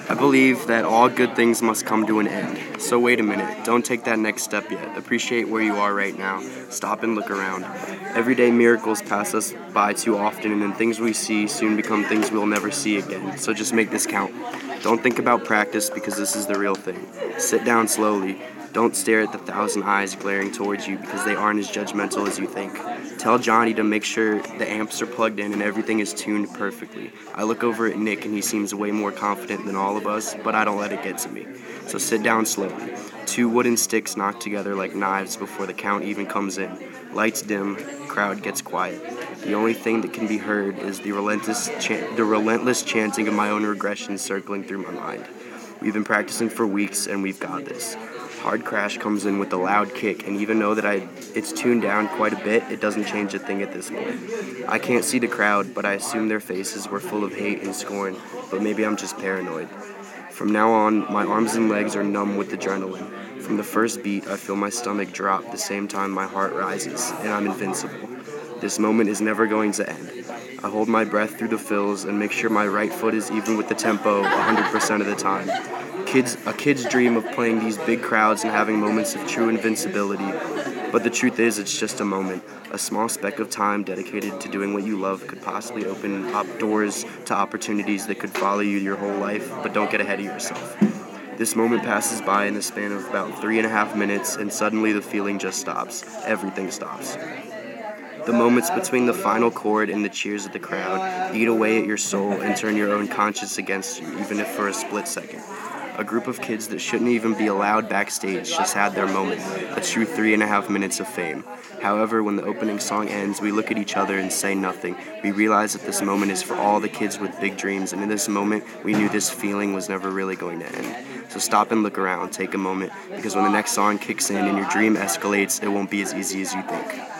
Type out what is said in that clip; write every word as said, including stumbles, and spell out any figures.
I believe that all good things must come to an end. So wait a minute, don't take that next step yet. Appreciate where you are right now. Stop and look around. Everyday miracles pass us by too often, and then things we see soon become things we'll never see again. So just make this count. Don't think about practice because this is the real thing. Sit down slowly. Don't stare at the thousand eyes glaring towards you because they aren't as judgmental as you think. Tell Johnny to make sure the amps are plugged in and everything is tuned perfectly. I look over at Nick and he seems way more confident than all of us, but I don't let it get to me. So sit down slowly. Two wooden sticks knocked together like knives before the count even comes in. Lights dim, crowd gets quiet. The only thing that can be heard is the relentless, chan- the relentless chanting of my own regressions circling through my mind. We've been practicing for weeks and we've got this. Hard Crash comes in with a loud kick, and even though that I it's tuned down quite a bit, it doesn't change a thing at this point. I can't see the crowd, but I assume their faces were full of hate and scorn, but maybe I'm just paranoid. From now on, my arms and legs are numb with adrenaline. From the first beat, I feel my stomach drop the same time my heart rises, and I'm invincible. This moment is never going to end. I hold my breath through the fills and make sure my right foot is even with the tempo one hundred percent of the time. Kids, a kid's dream of playing these big crowds and having moments of true invincibility, but the truth is it's just a moment. A small speck of time dedicated to doing what you love could possibly open up doors to opportunities that could follow you your whole life, but don't get ahead of yourself. This moment passes by in the span of about three and a half minutes, and suddenly the feeling just stops. Everything stops. The moments between the final chord and the cheers of the crowd eat away at your soul and turn your own conscience against you, even if for a split second. A group of kids that shouldn't even be allowed backstage just had their moment, a true three and a half minutes of fame. However, when the opening song ends, we look at each other and say nothing. We realize that this moment is for all the kids with big dreams, and in this moment, we knew this feeling was never really going to end. So stop and look around, take a moment, because when the next song kicks in and your dream escalates, it won't be as easy as you think.